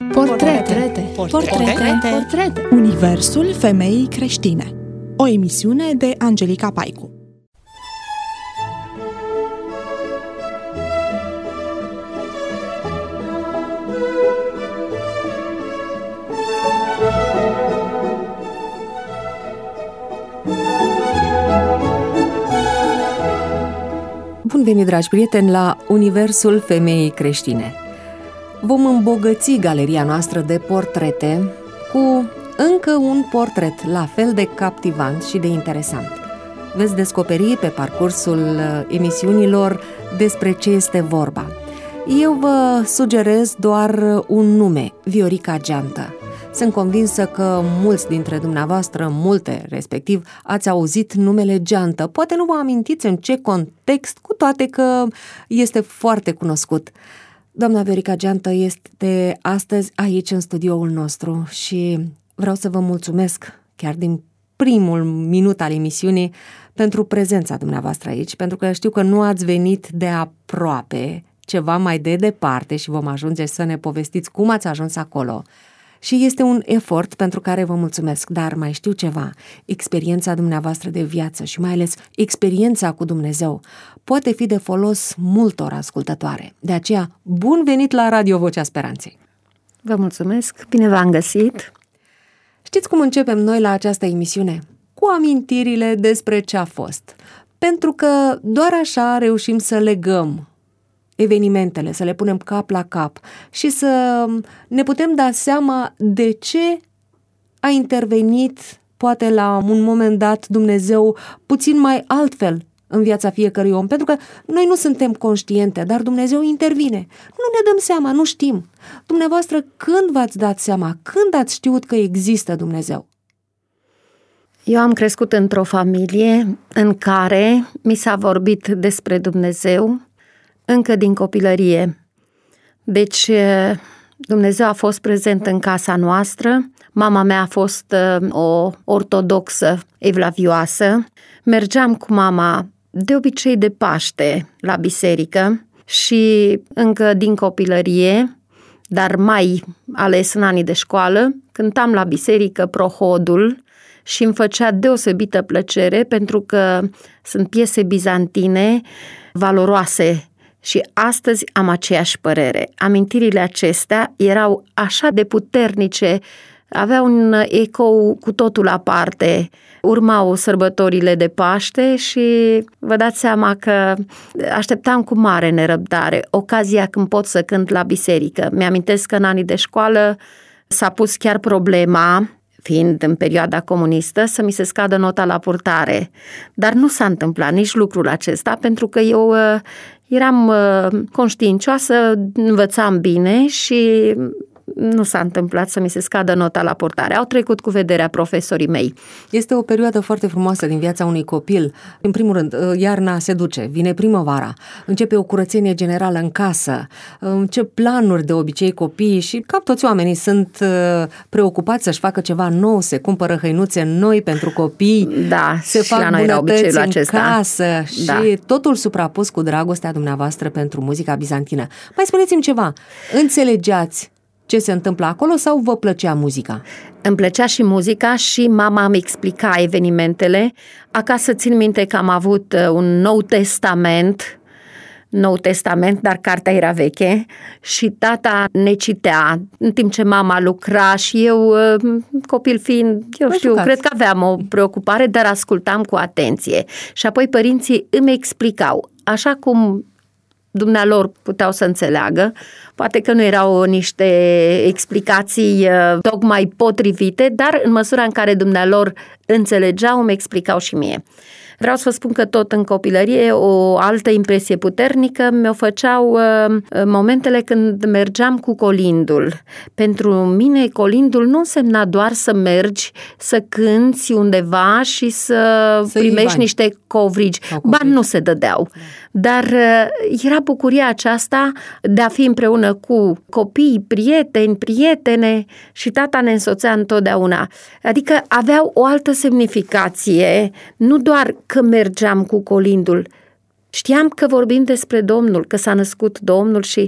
Portrete. Universul femeii creștine. O emisiune de Angelica Paicu. Bun venit, dragi prieteni, la Universul femeii creștine. Vom îmbogăți galeria noastră de portrete cu încă un portret la fel de captivant și de interesant. Veți descoperi pe parcursul emisiunilor despre ce este vorba. Eu vă sugerez doar un nume, Viorica Geantă. Sunt convinsă că mulți dintre dumneavoastră, respectiv, ați auzit numele Geantă. Poate nu vă amintiți în ce context, cu toate că este foarte cunoscut. Doamna Viorica Geantă este astăzi aici în studioul nostru și vreau să vă mulțumesc chiar din primul minut al emisiunii pentru prezența dumneavoastră aici, pentru că știu că nu ați venit de aproape, ceva mai de departe și vom ajunge să ne povestiți cum ați ajuns acolo. Și este un efort pentru care vă mulțumesc, dar mai știu ceva, experiența dumneavoastră de viață și mai ales experiența cu Dumnezeu poate fi de folos multor ascultătoare. De aceea, bun venit la Radio Vocea Speranței! Vă mulțumesc, bine v-am găsit! Știți cum începem noi la această emisiune? Cu amintirile despre ce a fost. Pentru că doar așa reușim să legăm evenimentele, să le punem cap la cap și să ne putem da seama de ce a intervenit, poate la un moment dat, Dumnezeu puțin mai altfel în viața fiecărui om, pentru că noi nu suntem conștiente, dar Dumnezeu intervine. Nu ne dăm seama, nu știm. Dumneavoastră, când v-ați dat seama? Când ați știut că există Dumnezeu? Eu am crescut într-o familie în care mi s-a vorbit despre Dumnezeu încă din copilărie. Deci Dumnezeu a fost prezent în casa noastră. Mama mea a fost o ortodoxă evlavioasă. Mergeam cu mama de obicei de Paște la biserică și încă din copilărie, dar mai ales în anii de școală, cântam la biserică prohodul și îmi făcea deosebită plăcere pentru că sunt piese bizantine valoroase. Și astăzi am aceeași părere. Amintirile acestea erau așa de puternice, aveau un ecou cu totul aparte. Urmau sărbătorile de Paște și vă dați seama că așteptam cu mare nerăbdare ocazia când pot să cânt la biserică. Mi-amintesc că în anii de școală s-a pus chiar problema, fiind în perioada comunistă, să mi se scadă nota la purtare. Dar nu s-a întâmplat nici lucrul acesta, pentru că eu eram conștiincioasă, învățam bine și nu s-a întâmplat să mi se scadă nota la purtare. Au trecut cu vederea profesorii mei. Este o perioadă foarte frumoasă din viața unui copil. În primul rând, iarna se duce, vine primăvara, începe o curățenie generală în casă, încep planuri de obicei copiii și ca toți oamenii sunt preocupați să-și facă ceva nou, se cumpără hăinuțe noi pentru copii, da, se fac bunătăți în casă și da, totul suprapus cu dragostea dumneavoastră pentru muzica bizantină. Mai spuneți-mi ceva, înțelegeați ce se întâmplă acolo sau vă plăcea muzica? Îmi plăcea și muzica și mama îmi explica evenimentele. Acasă țin minte că am avut un Nou Testament, dar cartea era veche și tata ne citea în timp ce mama lucra și eu, copil fiind, cred că aveam o preocupare, dar ascultam cu atenție. Și apoi părinții îmi explicau, așa cum dumnealor puteau să înțeleagă, poate că nu erau niște explicații tocmai potrivite, dar în măsura în care dumnealor înțelegeau, îmi explicau și mie. Vreau să vă spun că tot în copilărie o altă impresie puternică mi-o făceau momentele când mergeam cu colindul. Pentru mine colindul nu însemna doar să mergi, să cânți undeva și să primești niște covrigi. Bani nu se dădeau. Dar era bucuria aceasta de a fi împreună cu copii, prieteni, prietene și tata ne însoțea întotdeauna. Adică aveau o altă semnificație, nu doar că mergeam cu colindul, Știam că vorbim despre Domnul, că s-a născut Domnul și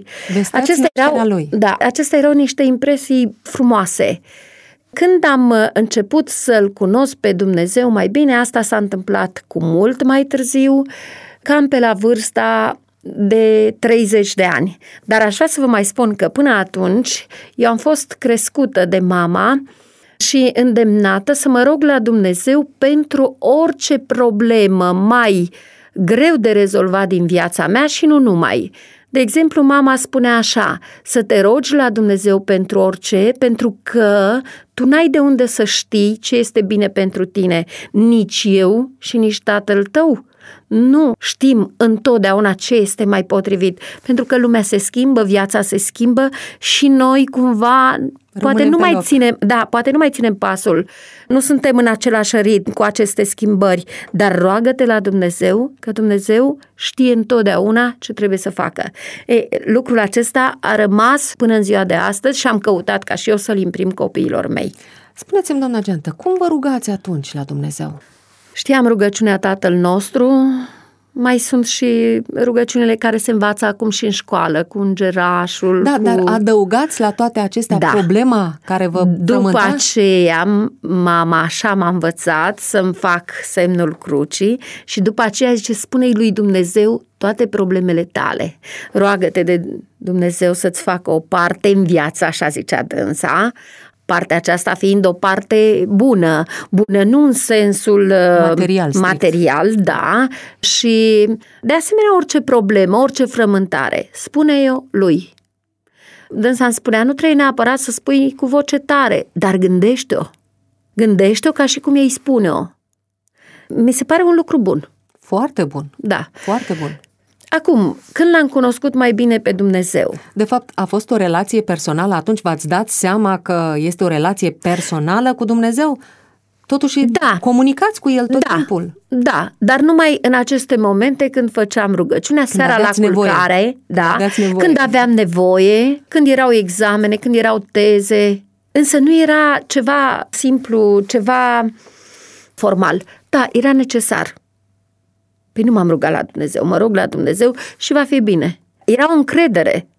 acestea erau niște impresii frumoase. Când am început să-L cunosc pe Dumnezeu mai bine, asta s-a întâmplat cu mult mai târziu, cam pe la vârsta de 30 de ani. Dar aș vrea să vă mai spun că până atunci eu am fost crescută de mama și îndemnată să mă rog la Dumnezeu pentru orice problemă mai greu de rezolvat din viața mea și nu numai. De exemplu, mama spunea așa, să te rogi la Dumnezeu pentru orice, pentru că tu n-ai de unde să știi ce este bine pentru tine, nici eu și nici tatăl tău. Nu știm întotdeauna ce este mai potrivit, pentru că lumea se schimbă, viața se schimbă și noi cumva poate nu mai ținem pasul. Nu suntem în același ritm cu aceste schimbări, dar roagă-te la Dumnezeu, că Dumnezeu știe întotdeauna ce trebuie să facă. Lucrul acesta a rămas până în ziua de astăzi și am căutat ca și eu să-l imprim copiilor mei. Spuneți-mi, doamna Geantă, cum vă rugați atunci la Dumnezeu? Știam rugăciunea Tatăl nostru, mai sunt și rugăciunile care se învață acum și în școală, cu îngerașul. Da, dar adăugați la toate acestea problema care vă frământa? După aceea, mama așa m-a învățat să-mi fac semnul crucii și după aceea zice, spune-i lui Dumnezeu toate problemele tale. Roagă-te de Dumnezeu să-ți facă o parte în viață, așa zicea dânsa, partea aceasta fiind o parte bună nu în sensul material, da, și de asemenea orice problemă, orice frământare, spune-o lui. Dânsa îmi spunea, nu trebuie neapărat să spui cu voce tare, dar gândește-o ca și cum ei spune-o. Mi se pare un lucru bun. Foarte bun. Da. Foarte bun. Acum, când l-am cunoscut mai bine pe Dumnezeu? De fapt, a fost o relație personală, atunci v-ați dat seama că este o relație personală cu Dumnezeu? Totuși comunicați cu El tot timpul. Da, dar numai în aceste momente când făceam rugăciunea, seara la culcare, când aveam nevoie, când erau examene, când erau teze, însă nu era ceva simplu, ceva formal. Da, era necesar. Păi nu m-am rugat la Dumnezeu, mă rog la Dumnezeu și va fi bine. Era o încredere.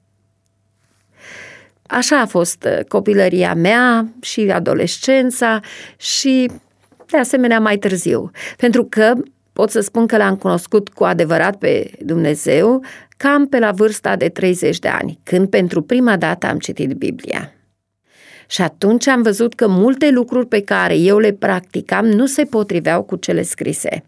Așa a fost copilăria mea și adolescența și de asemenea mai târziu. Pentru că pot să spun că l-am cunoscut cu adevărat pe Dumnezeu cam pe la vârsta de 30 de ani, când pentru prima dată am citit Biblia. Și atunci am văzut că multe lucruri pe care eu le practicam nu se potriveau cu cele scrise.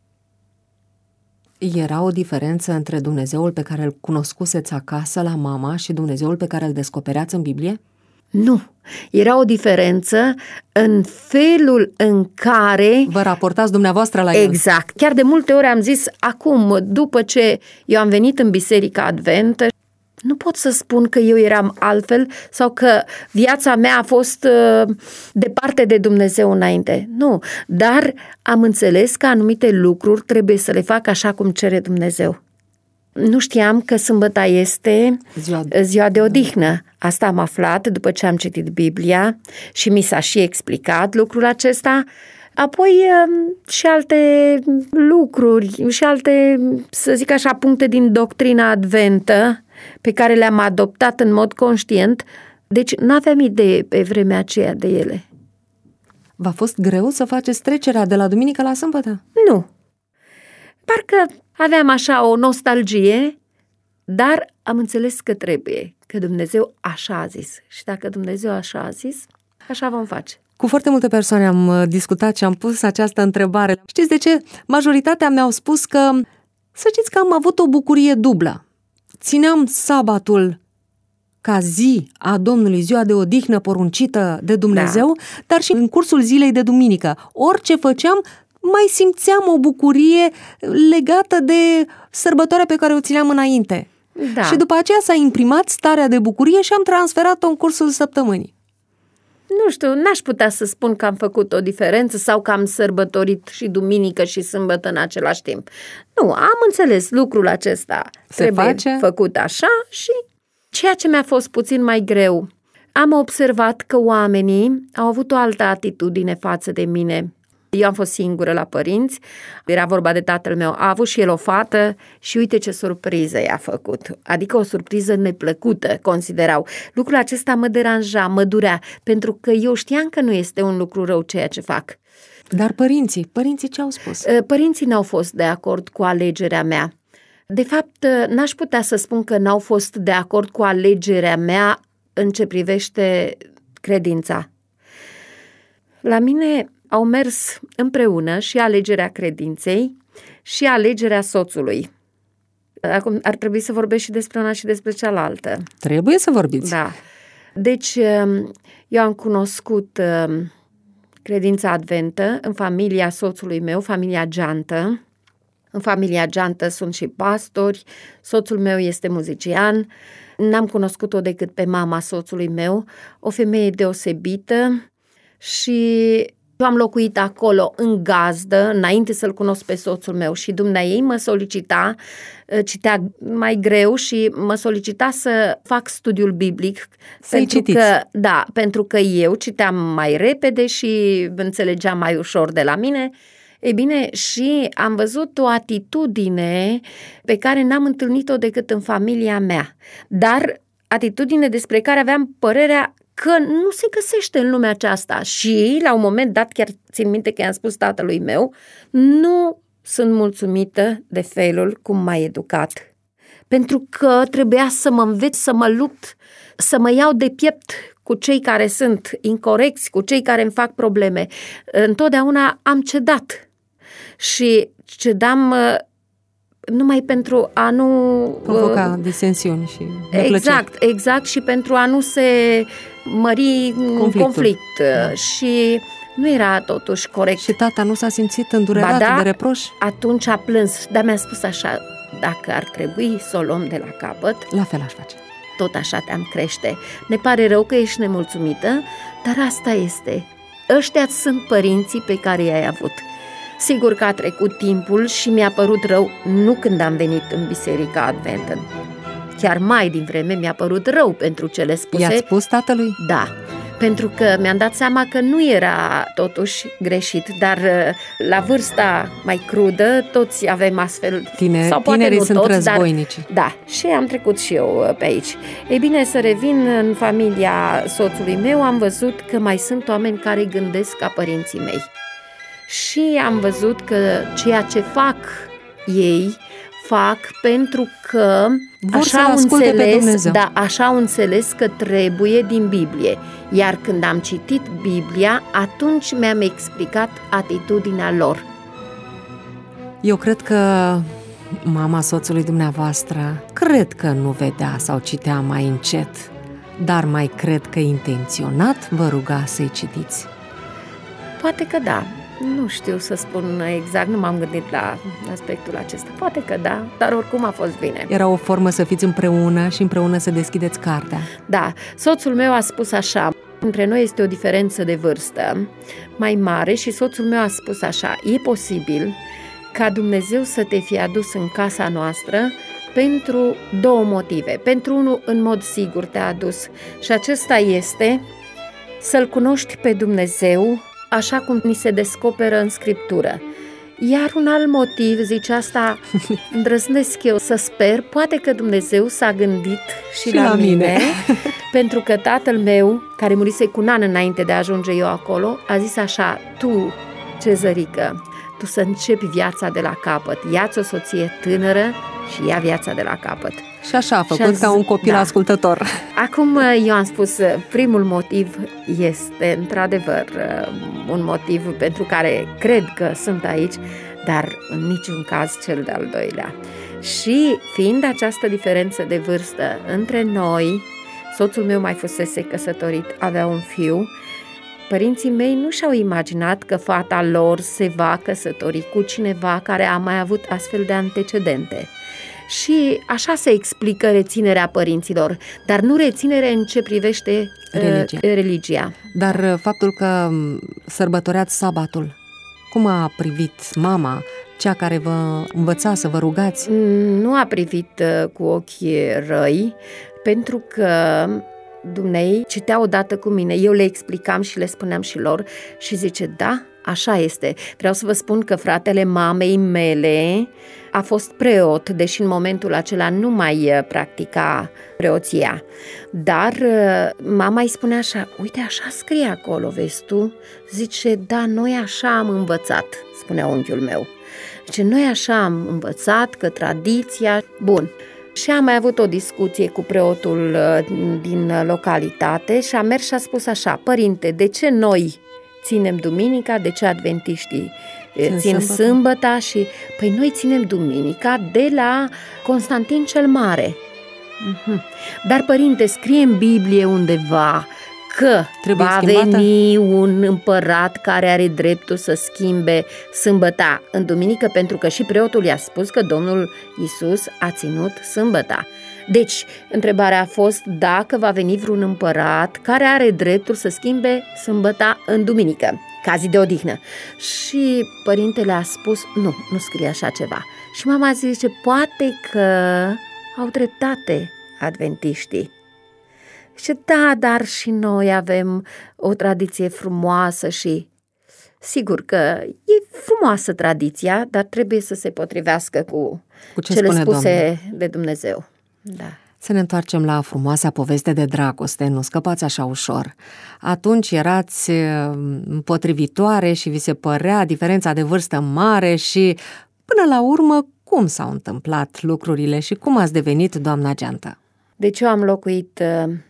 Era o diferență între Dumnezeul pe care îl cunoscuseți acasă la mama și Dumnezeul pe care îl descopereați în Biblie? Nu. Era o diferență în felul în care... Vă raportați dumneavoastră la el. Exact. Chiar de multe ori am zis, acum, după ce eu am venit în Biserica Adventă, nu pot să spun că eu eram altfel sau că viața mea a fost departe de Dumnezeu înainte. Nu, dar am înțeles că anumite lucruri trebuie să le fac așa cum cere Dumnezeu. Nu știam că sâmbăta este ziua de odihnă. Asta am aflat după ce am citit Biblia și mi s-a și explicat lucrul acesta. Apoi și alte lucruri și alte, să zic așa, puncte din doctrina adventă pe care le-am adoptat în mod conștient, deci n-aveam idee pe vremea aceea de ele. V-a fost greu să faceți trecerea de la duminică la sâmbătă? Nu. Parcă aveam așa o nostalgie, dar am înțeles că trebuie, că Dumnezeu așa a zis. Și dacă Dumnezeu așa a zis, așa vom face. Cu foarte multe persoane am discutat și am pus această întrebare. Știți de ce? Majoritatea mi-au spus că, să știți că am avut o bucurie dublă. Țineam sabatul ca zi a Domnului, ziua de odihnă poruncită de Dumnezeu, dar și în cursul zilei de duminică. Orice făceam, mai simțeam o bucurie legată de sărbătoarea pe care o țineam înainte. Da. Și după aceea s-a imprimat starea de bucurie și am transferat-o în cursul săptămânii. Nu știu, n-aș putea să spun că am făcut o diferență sau că am sărbătorit și duminică și sâmbătă în același timp. Nu, am înțeles lucrul acesta. Trebuie făcut așa și ceea ce mi-a fost puțin mai greu. Am observat că oamenii au avut o altă atitudine față de mine. Eu am fost singură la părinți, era vorba de tatăl meu, a avut și el o fată și uite ce surpriză i-a făcut. Adică o surpriză neplăcută, considerau. Lucrul acesta mă deranja, mă durea, pentru că eu știam că nu este un lucru rău ceea ce fac. Dar părinții ce au spus? Părinții n-au fost de acord cu alegerea mea. De fapt, n-aș putea să spun că n-au fost de acord cu alegerea mea în ce privește credința. La mine au mers împreună și alegerea credinței și alegerea soțului. Acum ar trebui să vorbesc și despre una și despre cealaltă. Trebuie să vorbiți. Da. Deci, eu am cunoscut credința adventă în familia soțului meu, familia Geantă. În familia Geantă sunt și pastori, soțul meu este muzician. N-am cunoscut-o decât pe mama soțului meu, o femeie deosebită și eu am locuit acolo în gazdă, înainte să-l cunosc pe soțul meu și dumneaei mă solicita, citea mai greu și mă solicita să fac studiul biblic. Pentru că eu citeam mai repede și înțelegeam mai ușor de la mine. Ei bine, și am văzut o atitudine pe care n-am întâlnit-o decât în familia mea, dar atitudine despre care aveam părerea că nu se găsește în lumea aceasta și, la un moment dat, chiar țin minte că i-am spus tatălui meu, nu sunt mulțumită de felul cum m-a educat. Pentru că trebuia să mă înveț să mă lupt, să mă iau de piept cu cei care sunt incorecți, cu cei care îmi fac probleme. Întotdeauna am cedat și cedam numai pentru a nu provoca disensiuni și neplăceri. Exact, și pentru a nu se mări conflict. Da. Și nu era totuși corect. Și tata nu s-a simțit îndurerat de reproș? Atunci a plâns, dar mi-a spus așa, dacă ar trebui să o luăm de la capăt, la fel aș face. Tot așa te-am crește. Ne pare rău că ești nemulțumită, dar asta este. Ăștia sunt părinții pe care i-ai avut. Sigur că a trecut timpul și mi-a părut rău nu când am venit în Biserica Adventă. Chiar mai din vreme mi-a părut rău pentru cele spuse. I-ați spus tatălui? Da, pentru că mi-am dat seama că nu era totuși greșit, dar la vârsta mai crudă toți avem astfel, sau poate tinerii nu sunt toți, războinici. Da, și am trecut și eu pe aici. Ei bine, să revin în familia soțului meu, am văzut că mai sunt oameni care gândesc ca părinții mei. Și am văzut că ceea ce fac ei, fac pentru că așa au înțeles că trebuie din Biblie. Iar când am citit Biblia, atunci mi-am explicat atitudinea lor. Eu cred că mama soțului dumneavoastră, cred că nu vedea sau citea mai încet, dar mai cred că intenționat vă ruga să-i citiți. Poate că da. Nu știu să spun exact, nu m-am gândit la aspectul acesta. Poate că da, dar oricum a fost bine. Era o formă să fiți împreună și împreună să deschideți cartea. Da, soțul meu a spus așa, între noi este o diferență de vârstă mai mare și soțul meu a spus așa, e posibil ca Dumnezeu să te fie adus în casa noastră pentru două motive. Pentru unul, în mod sigur te-a adus și acesta este să-L cunoști pe Dumnezeu așa cum ni se descoperă în Scriptură. Iar un alt motiv, zice asta, îndrăznesc eu să sper, poate că Dumnezeu s-a gândit și la mine, pentru că tatăl meu, care murise cu un an înainte de a ajunge eu acolo, a zis așa, tu, Cezărică, tu să începi viața de la capăt, ia-ți o soție tânără și ia viața de la capăt. Și așa a făcut ca un copil ascultător. Acum eu am spus, primul motiv este într-adevăr un motiv pentru care cred că sunt aici, dar în niciun caz cel de-al doilea. Și fiind această diferență de vârstă între noi, soțul meu mai fusese căsătorit, avea un fiu, părinții mei nu și-au imaginat că fata lor se va căsători cu cineva care a mai avut astfel de antecedente. Și așa se explică reținerea părinților, dar nu reținere în ce privește religia. Dar faptul că sărbătoreați sabatul, cum a privit mama, cea care vă învăța să vă rugați? Nu a privit cu ochii răi, pentru că dumnei citea odată cu mine, eu le explicam și le spuneam și lor și zice, da, așa este. Vreau să vă spun că fratele mamei mele a fost preot, deși în momentul acela nu mai practica preoția. Dar mama îi spunea așa, uite, așa scrie acolo, vezi tu? Zice, da, noi așa am învățat, spunea unchiul meu. Zice, noi așa am învățat, că tradiția... Bun. Și am mai avut o discuție cu preotul din localitate și a mers și a spus așa, părinte, de ce noi ținem duminica, de ce adventiștii țin sâmbăta? Și păi noi ținem duminica de la Constantin cel Mare. Dar părinte, scrie în Biblie undeva că trebuie va schimbată? veni un împărat care are dreptul să schimbe sâmbăta în duminică, pentru că și preotul i-a spus că Domnul Iisus a ținut sâmbăta. Deci, întrebarea a fost dacă va veni vreun împărat care are dreptul să schimbe sâmbăta în duminică, ca zi de odihnă. Și părintele a spus, nu scrie așa ceva. Și mama zice, poate că au dreptate adventiștii. Și da, dar și noi avem o tradiție frumoasă și sigur că e frumoasă tradiția, dar trebuie să se potrivească cu cele spuse de Dumnezeu. Da. Să ne întoarcem la frumoasa poveste de dragoste, nu scăpați așa ușor. Atunci erați potrivitoare și vi se părea diferența de vârstă mare și până la urmă cum s-au întâmplat lucrurile și cum ați devenit doamna Geantă? Deci eu am locuit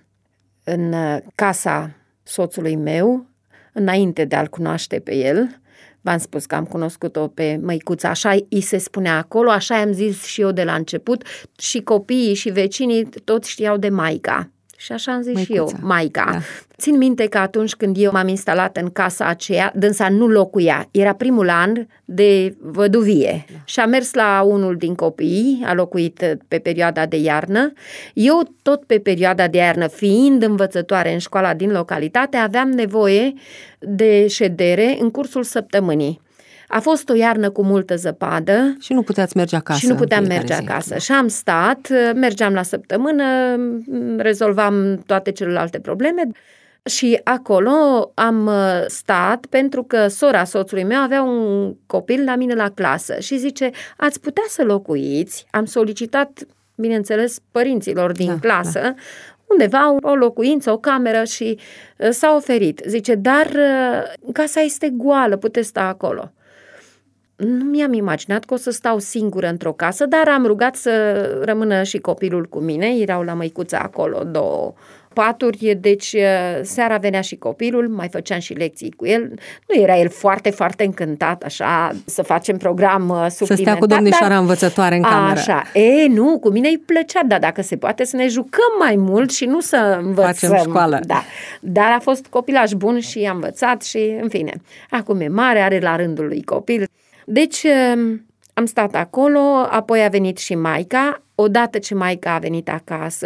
în casa soțului meu, înainte de a-l cunoaște pe el. V-am spus că am cunoscut-o pe măicuța, așa îi se spunea acolo, așa i-am zis și eu de la început, și copiii și vecinii toți știau de maica. Și așa am zis măicuța. Și eu, maica. Da. Țin minte că atunci când eu m-am instalat în casa aceea, dânsa nu locuia, era primul an de văduvie. Da. Și a mers la unul din copii, a locuit pe perioada de iarnă. Eu tot pe perioada de iarnă, fiind învățătoare în școala din localitate, aveam nevoie de ședere în cursul săptămânii. A fost o iarnă cu multă zăpadă. Și nu puteați merge acasă. Și nu puteam merge acasă. Și am stat, mergeam la săptămână, rezolvam toate celelalte probleme și acolo am stat pentru că sora soțului meu avea un copil la mine la clasă și zice, ați putea să locuiți? Am solicitat, bineînțeles, părinților din clasă, undeva o locuință, o cameră și s-a oferit. Zice, dar casa este goală, puteți sta acolo. Nu mi-am imaginat că o să stau singură într-o casă, dar am rugat să rămână și copilul cu mine. Erau la măicuța acolo 2 paturi, deci seara venea și copilul, mai făceam și lecții cu el. Nu era el foarte, foarte încântat așa să facem program suplimentar. Să stea cu domnișoara învățătoare în cameră. Așa, nu, cu mine îi plăcea, dar dacă se poate să ne jucăm mai mult și nu să învățăm. Facem școală. Da. Dar a fost copilaj bun și a învățat și, în fine, acum e mare, are la rândul lui copil. Deci am stat acolo, apoi a venit și maica. Odată ce maica a venit acasă,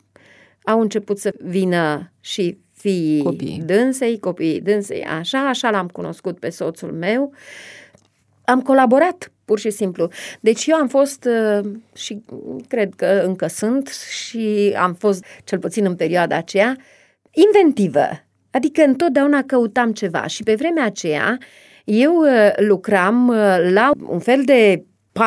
au început să vină și copiii dânsei, așa l-am cunoscut pe soțul meu. Am colaborat, pur și simplu. Deci eu am fost, și cred că încă sunt, și am fost, cel puțin în perioada aceea, inventivă. Adică întotdeauna căutam ceva și pe vremea aceea eu lucram la un fel de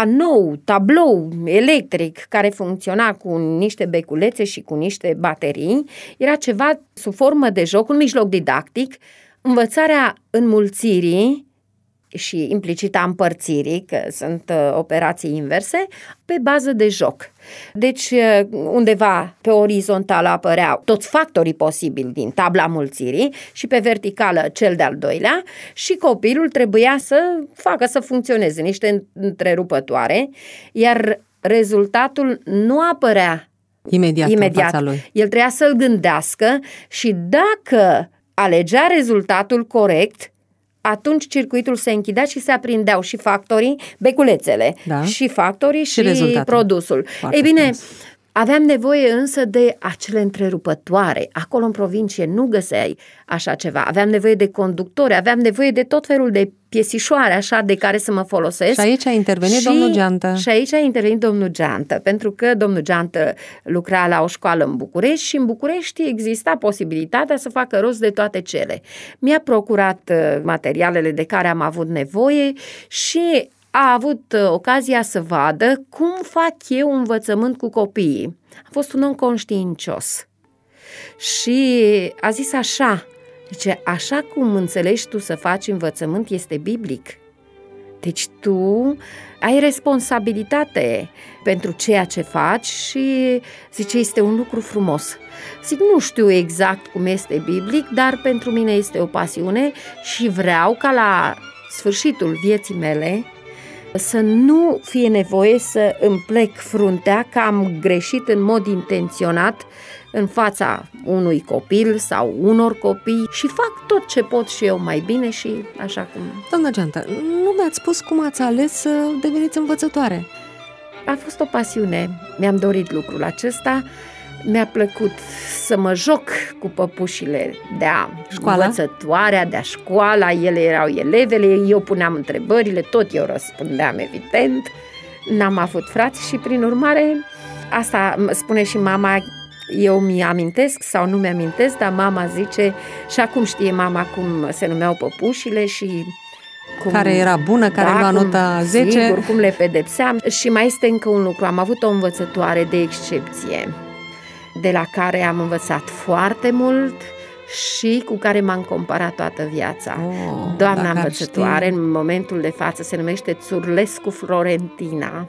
tablou electric care funcționa cu niște beculețe și cu niște baterii. Era ceva sub formă de joc, un mijloc didactic, învățarea înmulțirii și implicit a împărțirii, că sunt operații inverse, pe bază de joc. Deci undeva pe orizontală apăreau toți factorii posibili din tabla mulțirii și pe verticală cel de-al doilea și copilul trebuia să facă să funcționeze niște întrerupătoare, iar rezultatul nu apărea imediat în fața lui. El trebuia să-l gândească și dacă alegea rezultatul corect, atunci circuitul se închidea și se aprindeau și factorii, beculețele, și factorii și produsul. Ei bine, Aveam nevoie însă de acele întrerupătoare. Acolo în provincie nu găseai așa ceva. Aveam nevoie de conductori, aveam nevoie de tot felul de piesișoare așa de care să mă folosesc. Și aici a intervenit domnul Geantă. Și aici a intervenit domnul Geantă, pentru că domnul Geantă lucra la o școală în București și în București exista posibilitatea să facă rost de toate cele. Mi-a procurat materialele de care am avut nevoie și a avut ocazia să vadă cum fac eu învățământ cu copiii. A fost un om conștiincios și a zis așa, zice, așa cum înțelegi tu să faci învățământ este biblic. Deci tu ai responsabilitate pentru ceea ce faci și zice, este un lucru frumos. Zic, nu știu exact cum este biblic, dar pentru mine este o pasiune și vreau ca la sfârșitul vieții mele să nu fie nevoie să îmi plec fruntea că am greșit în mod intenționat în fața unui copil sau unor copii și fac tot ce pot și eu mai bine și așa cum... Doamna Geantă, nu mi-ați spus cum ați ales să deveniți învățătoare. A fost o pasiune, mi-am dorit lucrul acesta, mi-a plăcut să mă joc cu păpușile de-a învățătoarea, de-a școala, ele erau elevele, eu puneam întrebările, tot eu răspundeam evident, n-am avut frați și prin urmare, asta spune și mama, eu mi-amintesc sau nu mi-amintesc, dar mama zice, și acum știe mama cum se numeau păpușile și... Care era bună, care lua nota 10. Sigur, cum le pedepseam. Și mai este încă un lucru, am avut o învățătoare de excepție, de la care am învățat foarte mult și cu care m-am comparat toată viața. Doamna învățătoare, în momentul de față, se numește Țurlescu Florentina.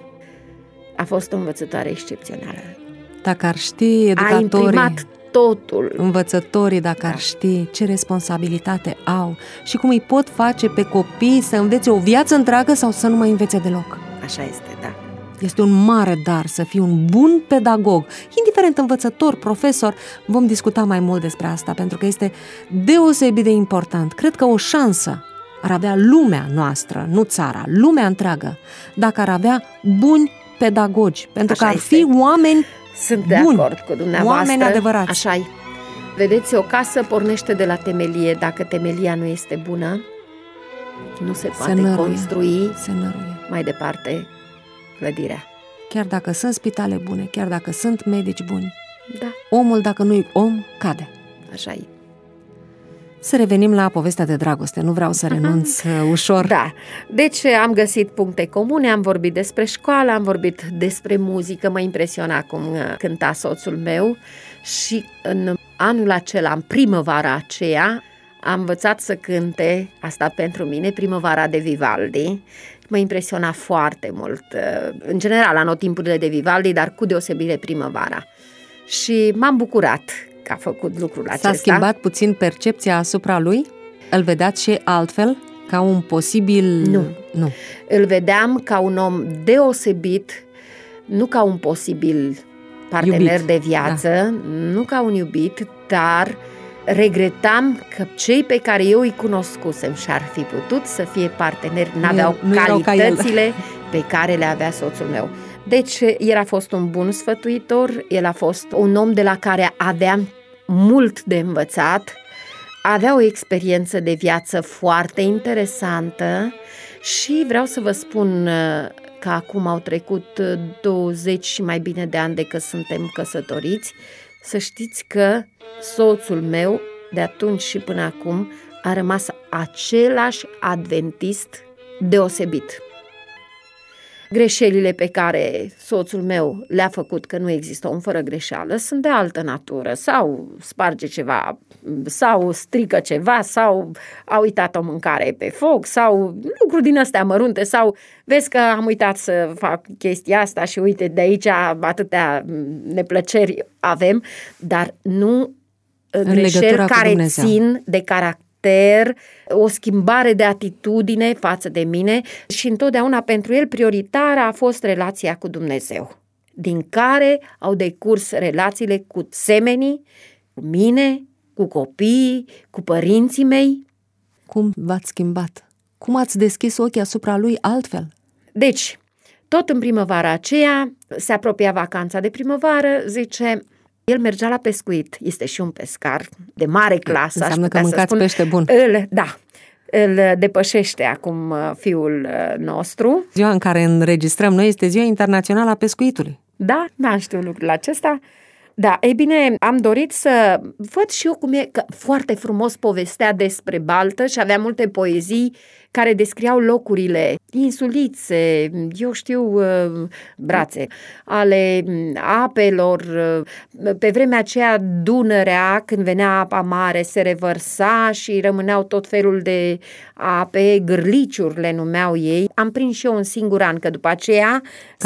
A fost o învățătoare excepțională. Dacă ar ști educatorii, a imprimat totul. Învățătorii, dacă ar ști ce responsabilitate au și cum îi pot face pe copii să învețe o viață întreagă sau să nu mai învețe deloc. Așa este, da. Este un mare dar să fii un bun pedagog, indiferent învățător, profesor. Vom discuta mai mult despre asta, pentru că este deosebit de important. Cred că o șansă ar avea lumea noastră, nu țara, lumea întreagă, dacă ar avea buni pedagogi, pentru că ar fi oameni Sunt de buni, acord cu dumneavoastră. oameni adevărați. Așa-i. Vedeți, o casă pornește de la temelie. Dacă temelia nu este bună, nu se poate construi mai departe clădirea. Chiar dacă sunt spitale bune, chiar dacă sunt medici buni, da. Omul, dacă nu-i om, cade. Așa-i. Să revenim la povestea de dragoste, nu vreau să renunț ușor. Da, deci am găsit puncte comune, am vorbit despre școală, am vorbit despre muzică, mă impresiona cum cânta soțul meu și în anul acela, în primăvara aceea, am învățat să cânte, asta pentru mine, Primăvara de Vivaldi. Mă impresiona foarte mult, în general, anotimpurile de Vivaldi, dar cu deosebire primăvara. Și m-am bucurat că a făcut lucrul acesta. S-a schimbat puțin percepția asupra lui? Îl vedeați și altfel? Ca un posibil... Nu. Îl vedeam ca un om deosebit, nu ca un posibil partener iubit, de viață, nu ca un iubit, dar regretam că cei pe care eu îi cunoscusem și ar fi putut să fie parteneri n-aveau calitățile pe care le avea soțul meu. Deci el a fost un bun sfătuitor, el a fost un om de la care aveam mult de învățat, avea o experiență de viață foarte interesantă și vreau să vă spun că acum au trecut 20 și mai bine de ani de că suntem căsătoriți, să știți că soțul meu de atunci și până acum a rămas același adventist deosebit. Greșelile pe care soțul meu le-a făcut, că nu există om fără greșeală, sunt de altă natură, sau sparge ceva, sau strică ceva, sau a uitat o mâncare pe foc, sau lucruri din astea mărunte, sau vezi că am uitat să fac chestia asta și uite, de aici atâtea neplăceri avem, dar nu greșeli care țin de caracter, o schimbare de atitudine față de mine și întotdeauna pentru el prioritară a fost relația cu Dumnezeu, din care au decurs relațiile cu semenii, cu mine, cu copiii, cu părinții mei. Cum v-ați schimbat? Cum ați deschis ochii asupra lui altfel? Deci, Tot în primăvara aceea, se apropia vacanța de primăvară, zice, el mergea la pescuit, este și un pescar de mare clasă. Înseamnă că mâncați pește bun. Îl depășește acum fiul nostru. Ziua în care înregistrăm noi este Ziua Internațională a Pescuitului. Da, n-am știut lucrul acesta. Da, ei bine, am dorit să văd și eu cum e, că foarte frumos povestea despre baltă și avea multe poezii care descriau locurile, insulițe, eu știu, brațe, ale apelor. Pe vremea aceea Dunărea, când venea apa mare, se revărsa și rămâneau tot felul de ape, gârliciuri le numeau ei. Am prins și eu un singur an, că după aceea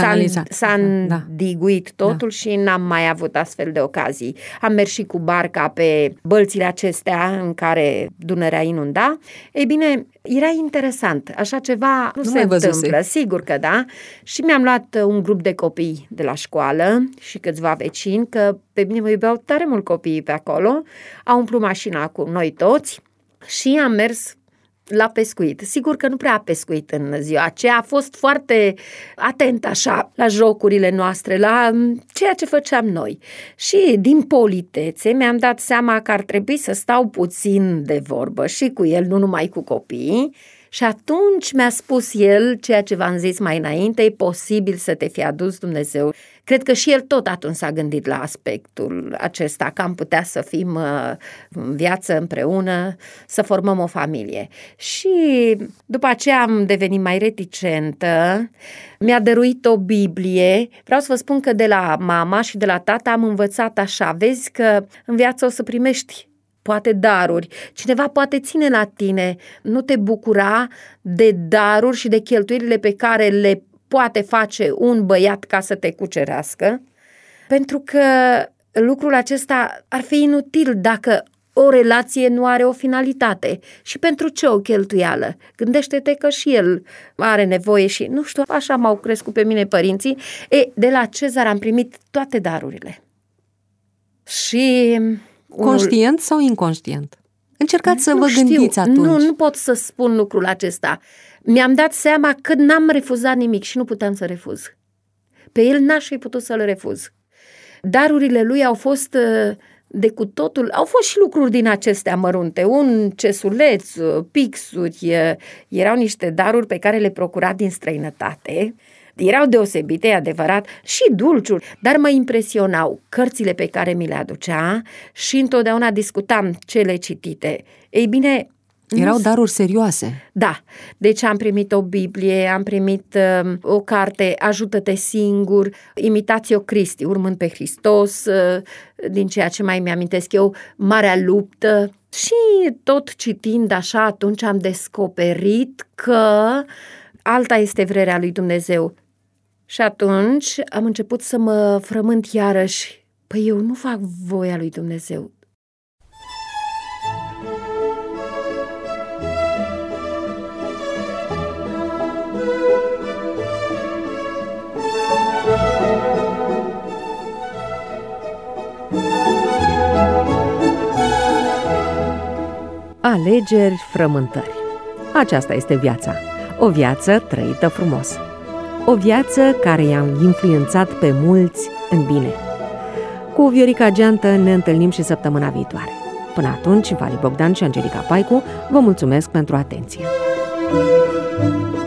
s-a îndiguit totul și n-am mai avut astfel de ocazii. Am mers și cu barca pe bălțile acestea în care Dunărea inunda. Ei bine, era interesant, așa ceva nu se întâmplă, sigur că da. Și mi-am luat un grup de copii de la școală și câțiva vecini, că pe mine mă iubeau tare mult copiii pe acolo, au umplut mașina cu noi toți și am mers la pescuit. Sigur că nu prea a pescuit în ziua aceea, a fost foarte atent așa la jocurile noastre, la ceea ce făceam noi. Și din politețe mi-am dat seama că ar trebui să stau puțin de vorbă și cu el, nu numai cu copiii. Și atunci mi-a spus el ceea ce v-am zis mai înainte, e posibil să te fi adus Dumnezeu. Cred că și el tot atunci s-a gândit la aspectul acesta, că am putea să fim în viață împreună, să formăm o familie. Și după aceea am devenit mai reticentă, mi-a dăruit o Biblie. Vreau să vă spun că de la mama și de la tata am învățat așa, vezi că în viață o să primești poate daruri. Cineva poate ține la tine, nu te bucura de daruri și de cheltuielile pe care le poate face un băiat ca să te cucerească, pentru că lucrul acesta ar fi inutil dacă o relație nu are o finalitate. Și pentru ce o cheltuială? Gândește-te că și el are nevoie și, nu știu, așa m-au crescut pe mine părinții. De la Cezar am primit toate darurile. Și conștient sau inconștient? Încercați să vă gândiți atunci. Nu pot să spun lucrul acesta. Mi-am dat seama că n-am refuzat nimic și nu puteam să refuz. Pe el n-aș fi putut să-l refuz. Darurile lui au fost de cu totul, au fost și lucruri din acestea mărunte, un cesuleț, pixuri, erau niște daruri pe care le procura din străinătate. Erau deosebite, e adevărat, și dulciuri, dar mă impresionau cărțile pe care mi le aducea și întotdeauna discutam cele citite. Ei bine, erau daruri serioase. Da, deci am primit o Biblie, am primit o carte, Ajută-te singur, Imitatio Christi, urmând pe Hristos, din ceea ce mai mi-amintesc eu, Marea luptă. Și tot citind așa, atunci am descoperit că alta este vrerea lui Dumnezeu. Și atunci am început să mă frământ iarăși. Păi eu nu fac voia lui Dumnezeu. Alegeri, frământări. Aceasta este viața. O viață trăită frumos. O viață care i-a influențat pe mulți în bine. Cu Viorica Geantă ne întâlnim și săptămâna viitoare. Până atunci, Vali Bogdan și Angelica Paicu vă mulțumesc pentru atenție.